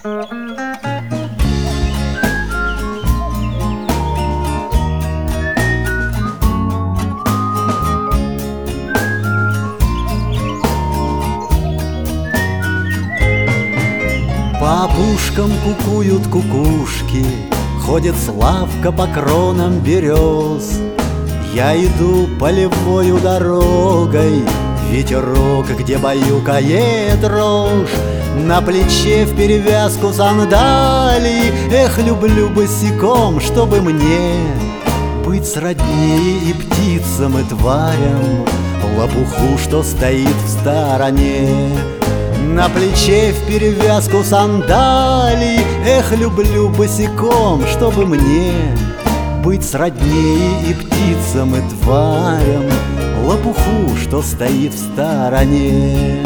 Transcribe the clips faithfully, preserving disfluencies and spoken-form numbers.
По опушкам кукуют кукушки, ходит Славка по кронам берез. Я иду полевою дорогой, ветерок, где баюкает рожь. На плече в перевязку сандалий. Эх, люблю босиком, чтобы мне быть сроднее и птицам, и тварям, лопуху, что стоит в стороне. На плече в перевязку сандалий. Эх, люблю босиком, чтобы мне быть сроднее и птицам, и тварям, лопуху, что стоит в стороне.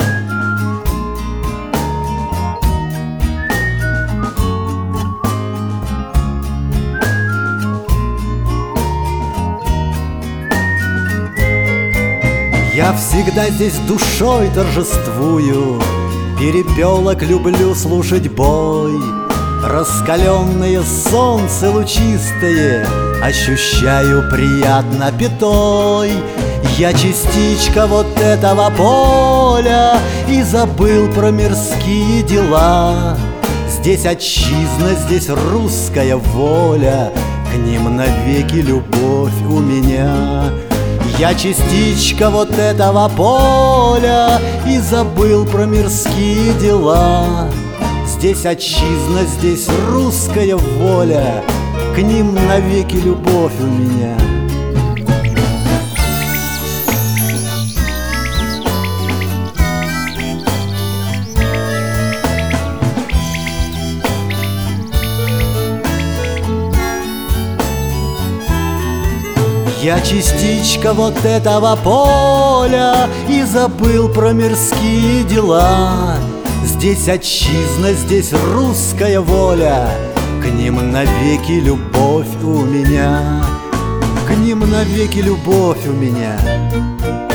Я всегда здесь душой торжествую, перепелок люблю слушать бой. Раскаленное солнце лучистое ощущаю приятно пятой. Я частичка вот этого поля и забыл про мирские дела. Здесь отчизна, здесь русская воля, к ним навеки любовь у меня. Я частичка вот этого поля и забыл про мирские дела. Здесь отчизна, здесь русская воля, к ним навеки любовь у меня. Я частичка вот этого поля и забыл про мирские дела. Здесь отчизна, здесь русская воля, к ним навеки любовь у меня, к ним навеки любовь у меня.